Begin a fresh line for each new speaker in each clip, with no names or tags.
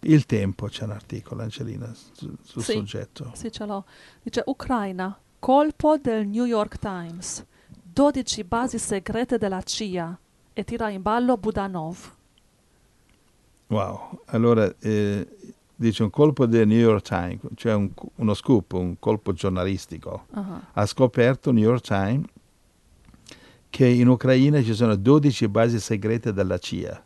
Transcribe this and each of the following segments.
Il Tempo c'è un articolo, Angelina, sul
Sì,
soggetto.
sì, ce l'ho. Dice Ucraina, colpo del New York Times, 12 basi segrete della CIA e tira in ballo Budanov.
Wow, allora dice un colpo del New York Times, cioè uno scoop, un colpo giornalistico.
Ah,
Ha scoperto New York Times che in Ucraina ci sono 12 basi segrete della CIA.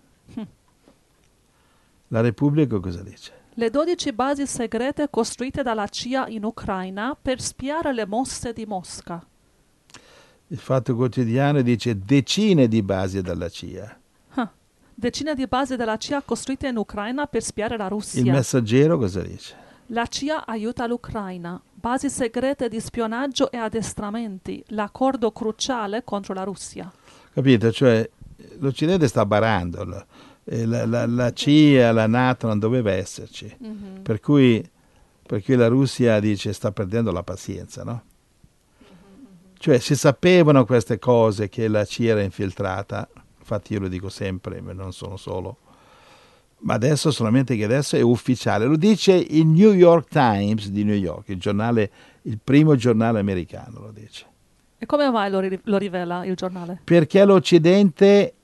La Repubblica cosa dice?
Le 12 basi segrete costruite dalla CIA in Ucraina per spiare le mosse di Mosca.
Il Fatto Quotidiano dice decine di basi della CIA.
Ah, decine di basi della CIA costruite in Ucraina per spiare la
Il
Russia.
Messaggero cosa dice?
La CIA aiuta l'Ucraina. Basi segrete di spionaggio e addestramenti. L'accordo cruciale contro la Russia.
Capito? Cioè l'Occidente sta barando, la CIA, la NATO non doveva esserci. Per cui la Russia dice sta perdendo la pazienza, no? Cioè si sapevano queste cose che la CIA era infiltrata, infatti io lo dico sempre, ma non sono solo. Ma adesso solamente che adesso è ufficiale, lo dice il New York Times di New York, il primo giornale americano lo dice.
E come mai lo rivela il giornale?
Perché l'Occidente,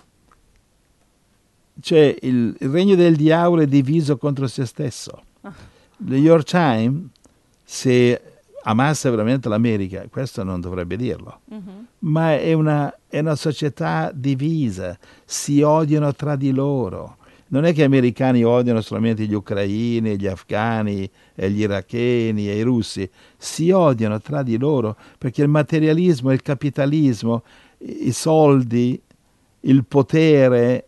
cioè il regno del diavolo è diviso contro se stesso. Il New York Times, se amasse veramente l'America, questo non dovrebbe dirlo, ma è una società divisa, si odiano tra di loro. Non è che gli americani odiano solamente gli ucraini, gli afghani, e gli iracheni e i russi, si odiano tra di loro perché il materialismo, il capitalismo, i soldi, il potere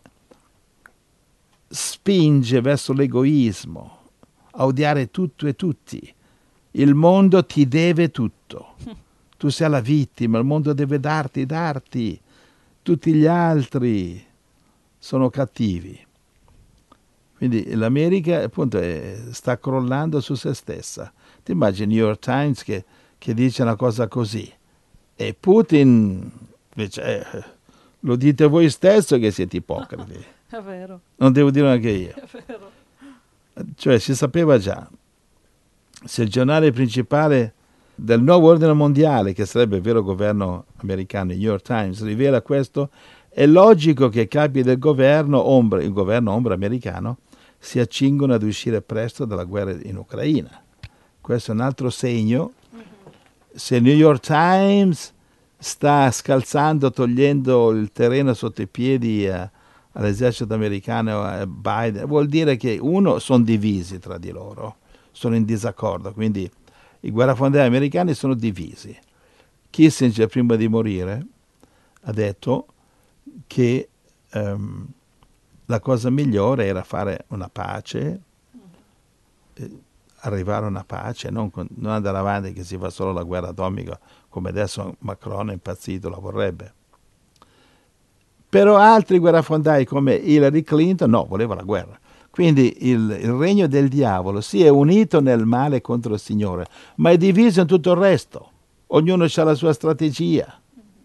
spinge verso l'egoismo, a odiare tutto e tutti. Il mondo ti deve tutto. Tu sei la vittima, il mondo deve darti. Tutti gli altri sono cattivi. Quindi l'America appunto sta crollando su se stessa. Ti immagini New York Times che dice una cosa così e Putin invece lo dite voi stesso che siete ipocriti.
È vero.
Non devo dire anche io.
È vero.
Cioè si sapeva già. Se il giornale principale del nuovo ordine mondiale, che sarebbe il vero governo americano, il New York Times, rivela questo, è logico che i capi del governo ombra, il governo ombra americano, si accingono ad uscire presto dalla guerra in Ucraina. Questo è un altro segno. Se il New York Times sta scalzando, togliendo il terreno sotto i piedi all'esercito americano, a Biden, vuol dire che uno, sono divisi tra di loro, sono in disaccordo, quindi i guerrafondai americani sono divisi. Kissinger prima di morire ha detto che la cosa migliore era fare una pace, arrivare a una pace, non andare avanti che si fa solo la guerra atomica, come adesso Macron è impazzito, la vorrebbe. Però altri guerrafondai come Hillary Clinton, no, voleva la guerra. Quindi il regno del diavolo si è unito nel male contro il Signore, ma è diviso in tutto il resto. Ognuno ha la sua strategia.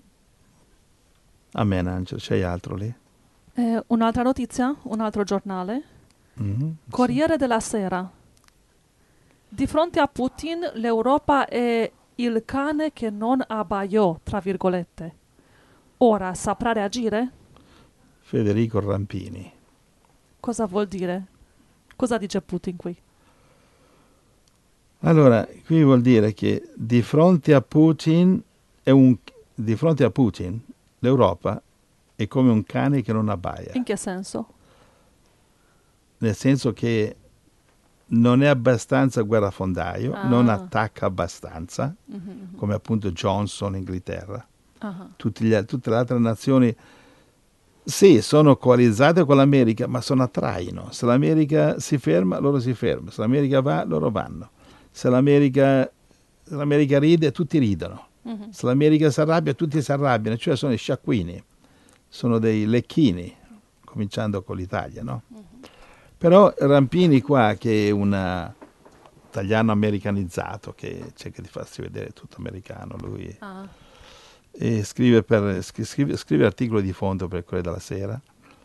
Amen, Angelo, c'hai altro lì?
Un'altra notizia, un altro giornale. Corriere della Sera. Di fronte a Putin l'Europa è il cane che non abbaiò, tra virgolette. Ora saprà reagire?
Federico Rampini.
Cosa vuol dire? Cosa dice Putin qui?
Allora, qui vuol dire che di fronte a Putin l'Europa è come un cane che non abbaia.
In che senso?
Nel senso che non è abbastanza guerrafondaio, non attacca abbastanza, come appunto Johnson in Inghilterra. Tutte le altre nazioni sì, sono coalizzate con l'America, ma sono a traino. Se l'America si ferma, loro si fermano. Se l'America va, loro vanno. Se l'America ride, tutti ridono. Se l'America si arrabbia, tutti si arrabbiano. Cioè sono i sciacquini, sono dei lecchini, cominciando con l'Italia, no? Però Rampini qua, che è un italiano americanizzato, che cerca di farsi vedere tutto americano, lui e scrive articoli di fondo per Corriere della Sera,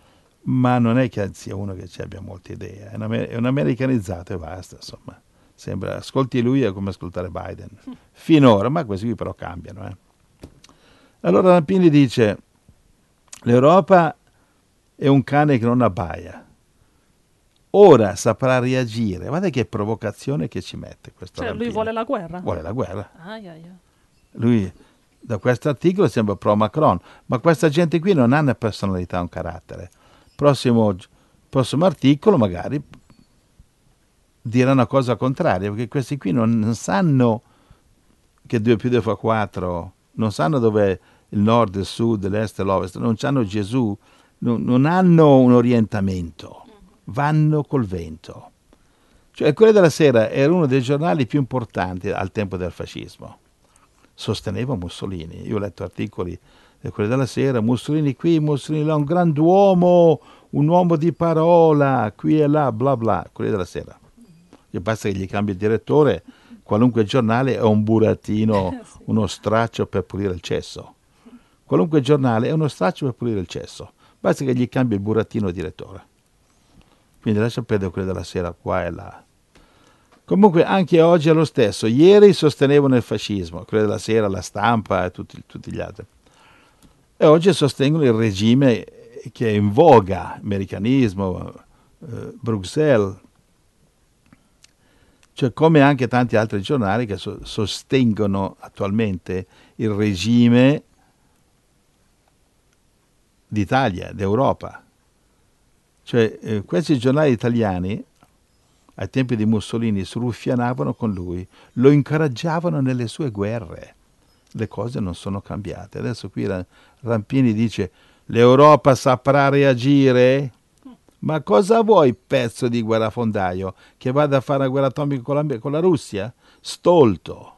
ma non è che sia uno che ci abbia molte idee, è un americanizzato e basta, insomma. Sembra, ascolti lui è come ascoltare Biden. Finora, ma questi qui però cambiano. Allora Rampini dice, l'Europa è un cane che non abbaia. Ora saprà reagire. Guarda che provocazione che ci mette questo Rampini.
Lui vuole la guerra?
Vuole la guerra.
Ai.
Lui, da questo articolo, sembra pro Macron, ma questa gente qui non ha una personalità, un carattere. Prossimo articolo magari dirà una cosa contraria, perché questi qui non sanno che 2 più 2 fa 4, non sanno dov'è il nord, il sud, l'est e l'ovest, non hanno Gesù, non hanno un orientamento, vanno col vento. Cioè il Corriere della Sera era uno dei giornali più importanti al tempo del fascismo, sosteneva Mussolini. Io ho letto articoli del Corriere della Sera, Mussolini qui, Mussolini là, un grand'uomo, un uomo di parola, qui e là, bla bla, Corriere della Sera. Che basta che gli cambi il direttore, qualunque giornale è un burattino, sì, uno straccio per pulire il cesso. Qualunque giornale è uno straccio per pulire il cesso, basta che gli cambi il burattino direttore. Quindi lascia perdere quello della Sera qua e là. Comunque anche oggi è lo stesso. Ieri sostenevano il fascismo, quello della Sera, La Stampa e tutti gli altri. E oggi sostengono il regime che è in voga, americanismo, Bruxelles. Cioè come anche tanti altri giornali che sostengono attualmente il regime d'Italia, d'Europa. Cioè questi giornali italiani ai tempi di Mussolini sruffianavano con lui, lo incoraggiavano nelle sue guerre. Le cose non sono cambiate. Adesso qui Rampini dice l'Europa saprà reagire? Ma cosa vuoi, pezzo di guerrafondaio? Che vada a fare una guerra atomica con la Russia? Stolto.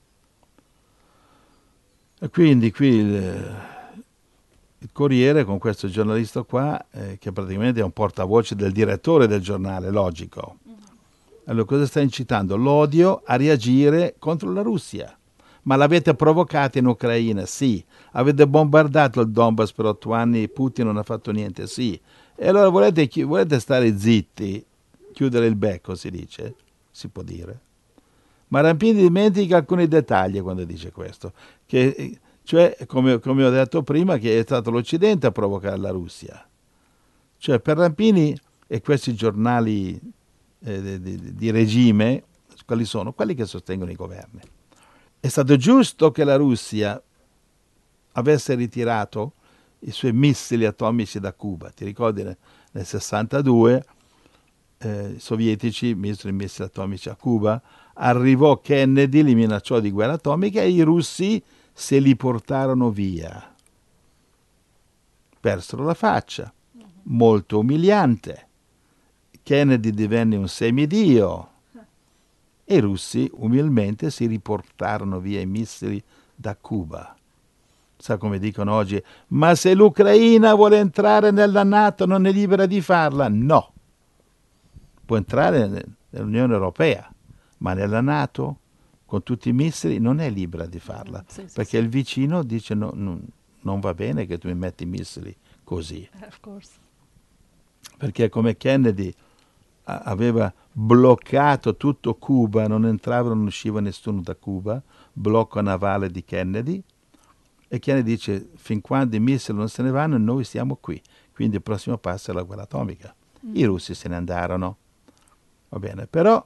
E quindi qui il Corriere con questo giornalista qua, che praticamente è un portavoce del direttore del giornale, logico. Allora cosa sta incitando? L'odio a reagire contro la Russia. Ma l'avete provocata in Ucraina? Sì. Avete bombardato il Donbass per 8 anni e Putin non ha fatto niente? Sì. E allora volete stare zitti, chiudere il becco, si dice? Si può dire. Ma Rampini dimentica alcuni dettagli quando dice questo. Cioè, come ho detto prima, che è stato l'Occidente a provocare la Russia. Cioè, per Rampini e questi giornali di regime, quali sono? Quelli che sostengono i governi. È stato giusto che la Russia avesse ritirato i suoi missili atomici da Cuba. Ti ricordi nel 62 i sovietici misero i missili atomici a Cuba, arrivò Kennedy, li minacciò di guerra atomica e i russi se li portarono via. Persero la faccia, molto umiliante. Kennedy divenne un semidio e i russi umilmente si riportarono via i missili da Cuba. Sa come dicono oggi, ma se l'Ucraina vuole entrare nella NATO non è libera di farla? No, può entrare nell'Unione Europea, ma nella NATO con tutti i missili non è libera di farla, perché il vicino dice non va bene che tu mi metti i missili così.
Of course.
Perché come Kennedy aveva bloccato tutto Cuba, non entrava, non usciva nessuno da Cuba, blocco navale di Kennedy, e Kennedy dice fin quando i missili non se ne vanno noi siamo qui, quindi il prossimo passo è la guerra atomica. I russi se ne andarono, va bene, però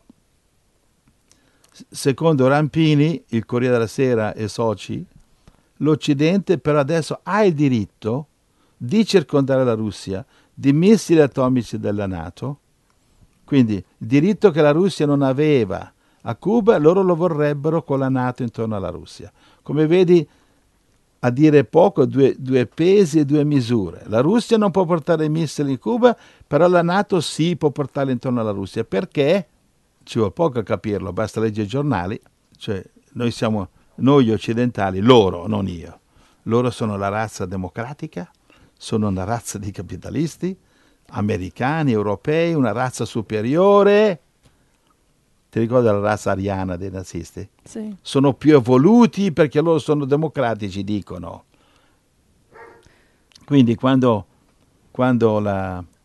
secondo Rampini, il Corriere della Sera e soci, l'Occidente però adesso ha il diritto di circondare la Russia di missili atomici della NATO, quindi il diritto che la Russia non aveva a Cuba, loro lo vorrebbero con la NATO intorno alla Russia. Come vedi, a dire poco, due pesi e due misure. La Russia non può portare i missili in Cuba, però la NATO sì può portarli intorno alla Russia. Perché? Ci vuole poco a capirlo, basta leggere i giornali. Cioè, noi occidentali, loro, non io. Loro sono la razza democratica, sono una razza di capitalisti, americani, europei, una razza superiore. Ti ricordi la razza ariana dei nazisti?
Sì.
Sono più evoluti perché loro sono democratici, dicono. Quindi quando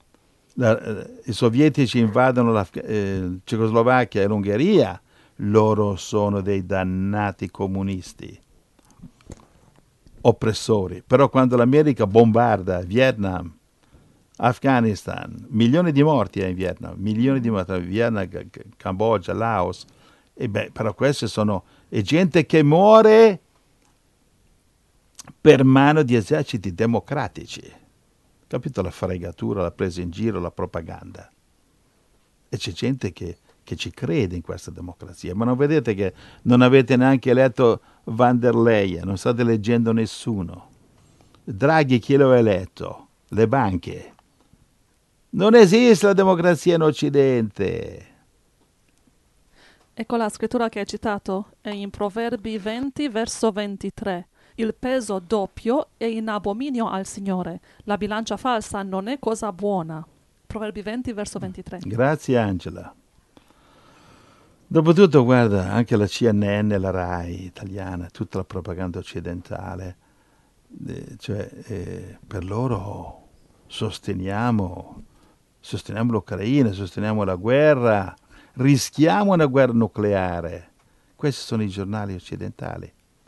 I sovietici invadono la Cecoslovacchia e l'Ungheria, loro sono dei dannati comunisti, oppressori. Però quando l'America bombarda Vietnam, Afghanistan, milioni di morti in Vietnam, milioni di morti in Vietnam, Cambogia, Laos, e beh, però queste è gente che muore per mano di eserciti democratici. Capito la fregatura, la presa in giro, la propaganda. E c'è gente che ci crede in questa democrazia. Ma non vedete che non avete neanche eletto Van der Leyen, non state leggendo nessuno. Draghi chi lo ha eletto? Le banche. Non esiste la democrazia in Occidente.
Ecco la scrittura che hai citato, è in Proverbi 20, verso 23. Il peso doppio è in abominio al Signore. La bilancia falsa non è cosa buona. Proverbi 20, verso 23.
Grazie Angela. Dopotutto, guarda, anche la CNN, la RAI italiana, tutta la propaganda occidentale, per loro sosteniamo l'Ucraina, sosteniamo la guerra, rischiamo una guerra nucleare. Questi sono i giornali occidentali.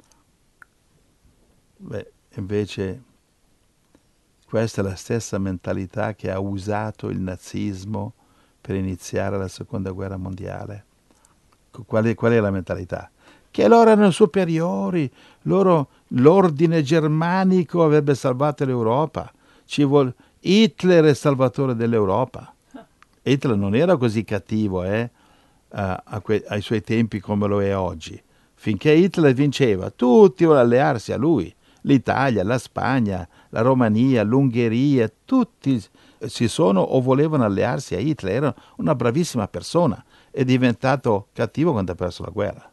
Beh, invece questa è la stessa mentalità che ha usato il nazismo per iniziare la seconda guerra mondiale. Qual è la mentalità? Che loro erano superiori, l'ordine germanico avrebbe salvato l'Europa. Hitler è il salvatore dell'Europa. Hitler non era così cattivo ai suoi tempi come lo è oggi. Finché Hitler vinceva, tutti volevano allearsi a lui. L'Italia, la Spagna, la Romania, l'Ungheria, tutti si sono o volevano allearsi a Hitler. Era una bravissima persona. È diventato cattivo quando ha perso la guerra.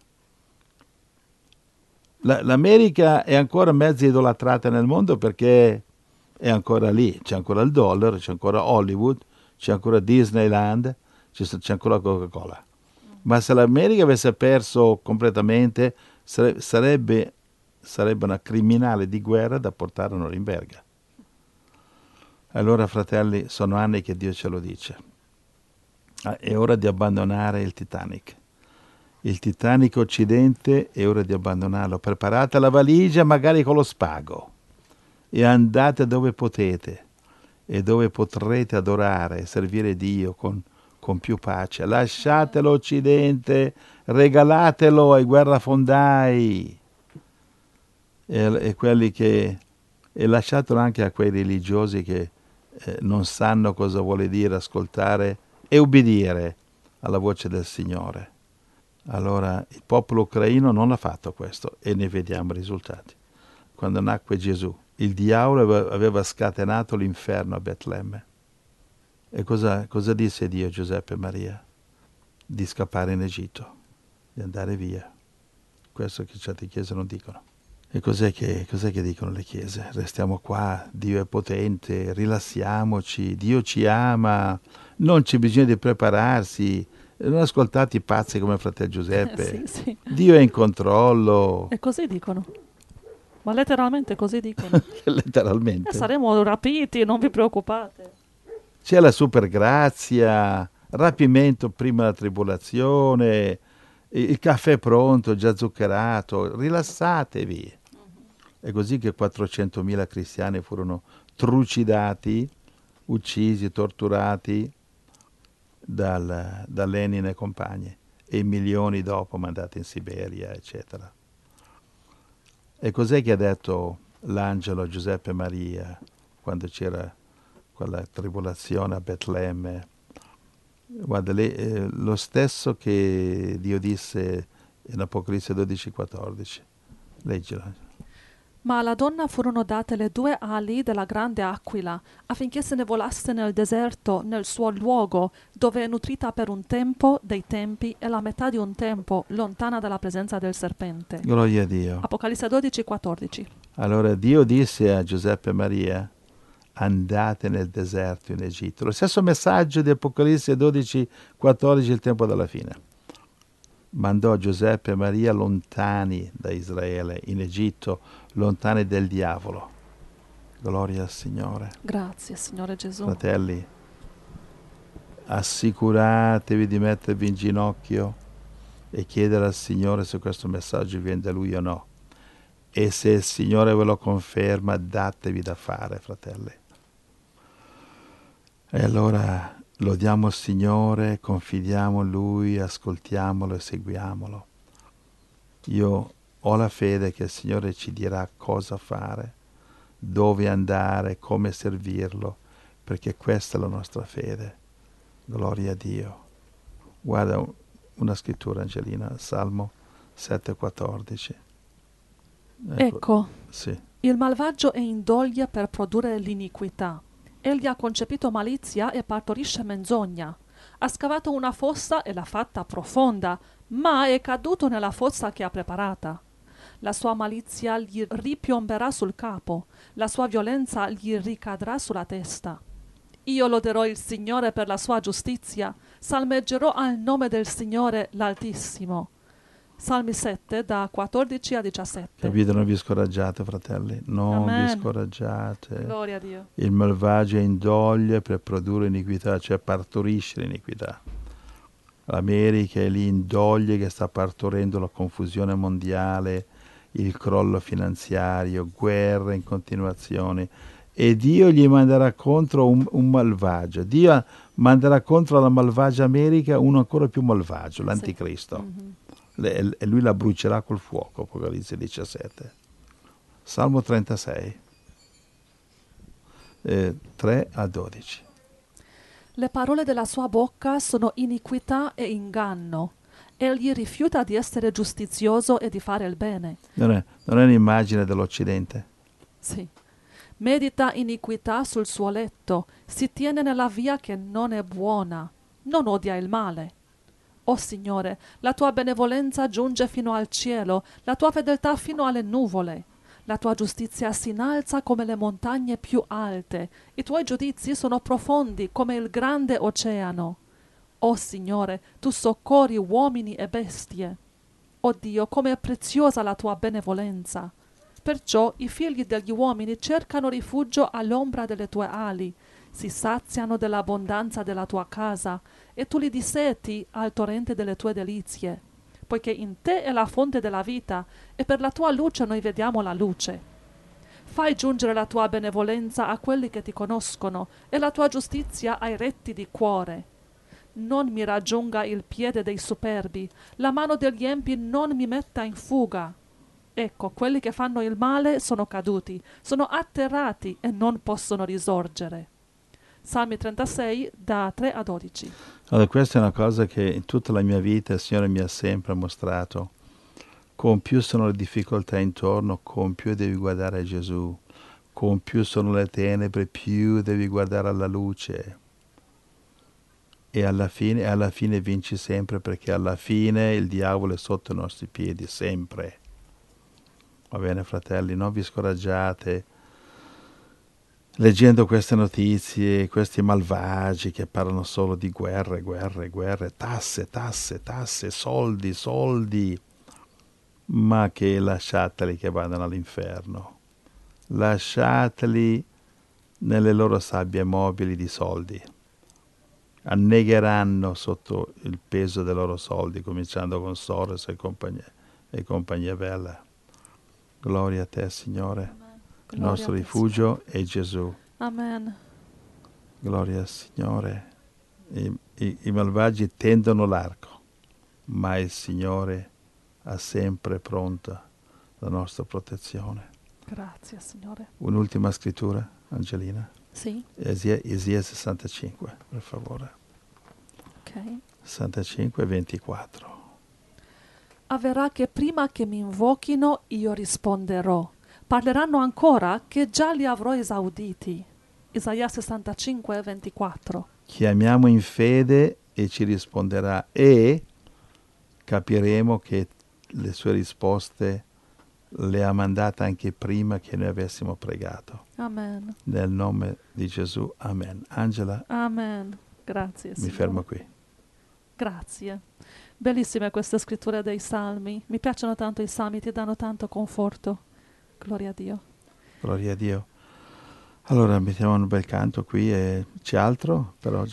L'America è ancora mezzo idolatrata nel mondo perché è ancora lì. C'è ancora il dollaro, c'è ancora Hollywood, c'è ancora Disneyland, c'è ancora Coca-Cola. Ma se l'America avesse perso completamente, sarebbe una criminale di guerra da portare a Norimberga. Allora, fratelli, sono anni che Dio ce lo dice. È ora di abbandonare il Titanic. Il Titanic Occidente è ora di abbandonarlo. Preparate la valigia, magari con lo spago, e andate dove potete e dove potrete adorare e servire Dio con più pace. Lasciate l'Occidente, regalatelo ai guerrafondai e lasciatelo anche a quei religiosi che non sanno cosa vuole dire ascoltare e ubbidire alla voce del Signore. Allora il popolo ucraino non ha fatto questo e ne vediamo i risultati. Quando nacque Gesù, il diavolo aveva scatenato l'inferno a Betlemme. E cosa disse Dio a Giuseppe e Maria? Di scappare in Egitto, di andare via. Questo che certe chiese non dicono. E cos'è che dicono le chiese? Restiamo qua, Dio è potente, rilassiamoci, Dio ci ama, non c'è bisogno di prepararsi. Non ascoltate i pazzi come fratello Giuseppe.
Sì.
Dio è in controllo.
E così dicono. Ma letteralmente così dicono.
Letteralmente.
Saremo rapiti, non vi preoccupate.
C'è la supergrazia, rapimento prima della tribolazione, il caffè pronto, già zuccherato, rilassatevi. È così che 400.000 cristiani furono trucidati, uccisi, torturati da Lenin e compagni, e milioni dopo mandati in Siberia, eccetera. E cos'è che ha detto l'angelo a Giuseppe e Maria quando c'era quella tribolazione a Betlemme? Guarda, lo stesso che Dio disse in Apocalisse 12,14. Leggilo.
Ma alla donna furono date le 2 ali della grande aquila, affinché se ne volasse nel deserto, nel suo luogo, dove è nutrita per un tempo dei tempi e la metà di un tempo, lontana dalla presenza del serpente.
Gloria a Dio.
Apocalisse 12,14.
Allora Dio disse a Giuseppe e Maria: andate nel deserto in Egitto. Lo stesso messaggio di Apocalisse 12,14, il tempo della fine. Mandò Giuseppe e Maria lontani da Israele, in Egitto, lontani del diavolo. Gloria al Signore.
Grazie, Signore Gesù.
Fratelli, assicuratevi di mettervi in ginocchio e chiedere al Signore se questo messaggio viene da Lui o no. E se il Signore ve lo conferma, datevi da fare, fratelli. E allora lodiamo il Signore, confidiamo in Lui, ascoltiamolo e seguiamolo. Io ho la fede che il Signore ci dirà cosa fare, dove andare, come servirlo, perché questa è la nostra fede. Gloria a Dio. Guarda una scrittura, Angelina, Salmo 7,14.
Ecco,
sì.
Il malvagio è in doglia per produrre l'iniquità. Egli ha concepito malizia e partorisce menzogna. Ha scavato una fossa e l'ha fatta profonda, ma è caduto nella fossa che ha preparata. La sua malizia gli ripiomberà sul capo, la sua violenza gli ricadrà sulla testa. Io loderò il Signore per la sua giustizia, salmeggerò al nome del Signore l'Altissimo. Salmi 7, da 14 a 17.
Capite? Non vi scoraggiate, fratelli, non
Amen.
vi scoraggiate.
Gloria a Dio.
Il malvagio è in doglia per produrre iniquità, cioè partorisce l'iniquità. L'America è lì in doglia che sta partorendo la confusione mondiale, il crollo finanziario, guerre in continuazione. E Dio gli manderà contro un malvagio. Dio manderà contro la malvagia America uno ancora più malvagio, l'Anticristo.
Mm-hmm.
E lui la brucerà col fuoco, Apocalisse 17. Salmo 36, 3 a 12.
Le parole della sua bocca sono iniquità e inganno. Egli rifiuta di essere giustizioso e di fare il bene.
Non è un'immagine dell'Occidente?
Sì. Medita iniquità sul suo letto, si tiene nella via che non è buona, non odia il male. O Signore, la tua benevolenza giunge fino al cielo, la tua fedeltà fino alle nuvole. La tua giustizia si innalza come le montagne più alte, i tuoi giudizi sono profondi come il grande oceano. O Signore, tu soccorri uomini e bestie. O Dio, come è preziosa la tua benevolenza. Perciò i figli degli uomini cercano rifugio all'ombra delle tue ali, si saziano dell'abbondanza della tua casa, e tu li disseti al torrente delle tue delizie. Poiché in te è la fonte della vita, e per la tua luce noi vediamo la luce. Fai giungere la tua benevolenza a quelli che ti conoscono, e la tua giustizia ai retti di cuore. Non mi raggiunga il piede dei superbi, la mano degli empi non mi metta in fuga. Ecco, quelli che fanno il male sono caduti, sono atterrati e non possono risorgere. Salmi 36, da 3 a 12.
Allora, questa è una cosa che in tutta la mia vita il Signore mi ha sempre mostrato. Con più sono le difficoltà intorno, con più devi guardare a Gesù. Con più sono le tenebre, più devi guardare alla luce. E alla fine vinci sempre, perché alla fine il diavolo è sotto i nostri piedi, sempre. Va bene, fratelli, non vi scoraggiate. Leggendo queste notizie, questi malvagi che parlano solo di guerre, tasse, soldi, ma che lasciateli che vadano all'inferno. Lasciateli nelle loro sabbie mobili di soldi. Annegheranno sotto il peso dei loro soldi, cominciando con Soros e compagnia bella. Gloria a te, Signore. Il nostro rifugio è Gesù.
Amen.
Gloria al Signore. I malvagi tendono l'arco, ma il Signore ha sempre pronta la nostra protezione.
Grazie, Signore.
Un'ultima scrittura, Angelina.
Sì.
Esia 65, per favore.
Ok.
65, 24.
Avverrà che prima che mi invochino io risponderò. Parleranno ancora che già li avrò esauditi. Isaia 65, 24.
Chiamiamo in fede e ci risponderà, e capiremo che le sue risposte le ha mandate anche prima che noi avessimo pregato.
Amen.
Nel nome di Gesù, amen. Angela?
Amen. Grazie, Signore.
Mi fermo qui.
Grazie. Bellissime queste scritture dei Salmi. Mi piacciono tanto i Salmi, ti danno tanto conforto. Gloria a Dio.
Gloria a Dio. Allora mettiamo un bel canto qui. E c'è altro per oggi?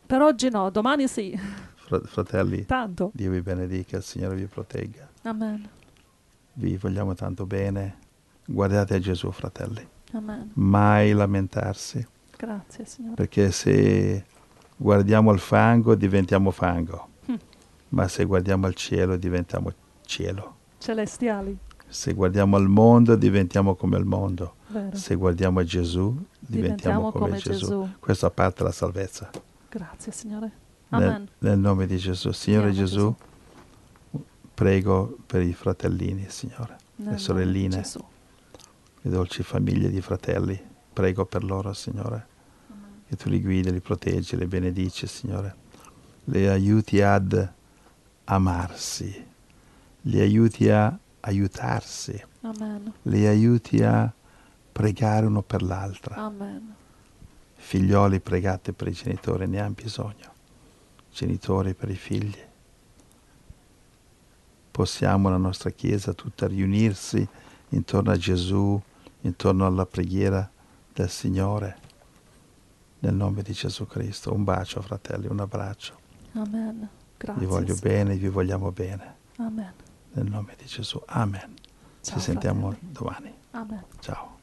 Per oggi no, domani sì.
Fratelli,
Tanto.
Dio vi benedica, il Signore vi protegga.
Amen.
Vi vogliamo tanto bene. Guardate a Gesù, fratelli.
Amen.
Mai lamentarsi,
Grazie, Signore.
perché se guardiamo il fango diventiamo fango, ma se guardiamo al cielo diventiamo cielo.
Celestiali.
Se guardiamo al mondo diventiamo come il mondo.
Vero.
Se guardiamo a Gesù diventiamo come Gesù. Questo a parte la salvezza.
Grazie, Signore. Amen.
Nel nome di Gesù. Signore Gesù, prego per i fratellini, Signore, le sorelline, le dolci famiglie di fratelli. Prego per loro, Signore, che tu li guidi, li proteggi, li benedici, Signore. Le aiuti ad amarsi, li aiuti a aiutarsi,
Amen.
li aiuti a pregare uno per l'altra.
Amen.
Figlioli, pregate per i genitori, ne hanno bisogno. Genitori per i figli. Possiamo la nostra Chiesa tutta riunirsi intorno a Gesù, intorno alla preghiera del Signore. Nel nome di Gesù Cristo. Un bacio, fratelli, un abbraccio.
Amen. Grazie.
Vi voglio bene, vi vogliamo bene.
Amen.
Nel nome di Gesù. Amen.
Ciao,
Ci sentiamo
fratelli.
domani.
Amen.
Ciao.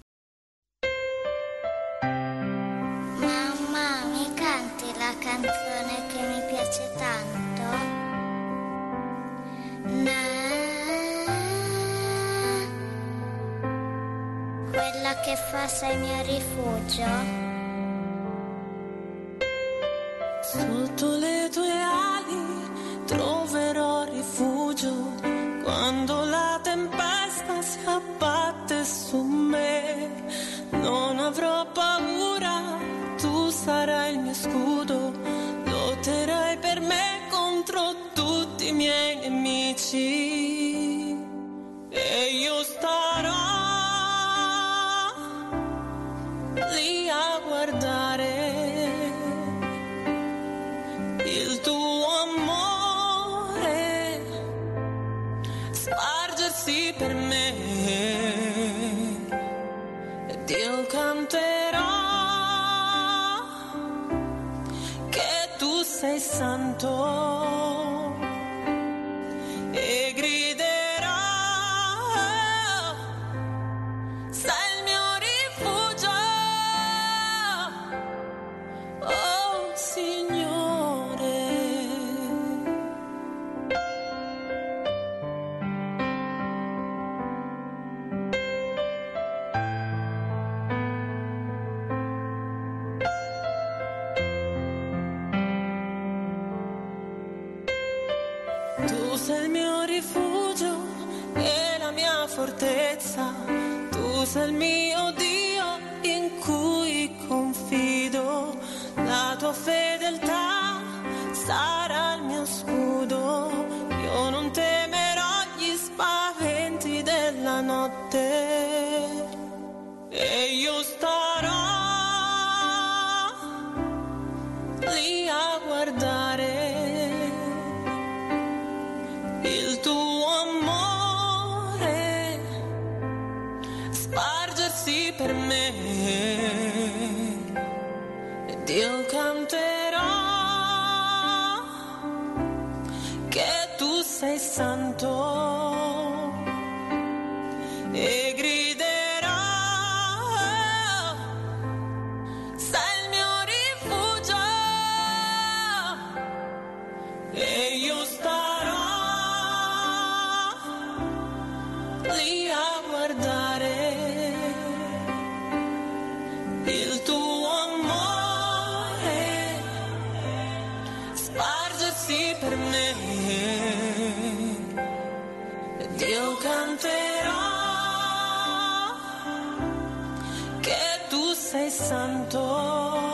Mamma, mi canti la canzone che mi piace tanto? Quella che fa sei mio rifugio.
Sotto le tue ali troverò rifugio quando la tempesta si abbatte su me. Non avrò paura, tu sarai il mio scudo, lotterai per me contro tutti i miei nemici e io starò lì a guardare il tuo amore spargersi per me ed io canterò che tu sei santo e griderò sei il mio rifugio, oh Signore. Tu sei il mio rifugio e la mia fortezza, tu sei il mio Dio in cui confido, la tua fedeltà sarà il mio scudo, io non temerò gli spaventi della notte e io starò lì a guardare il tuo amore spargersi per me ed io canterò che tu sei santo e griderò sei il mio rifugio e io starò lì a guardare il tuo amore spargersi per me ed io canterò che tu sei santo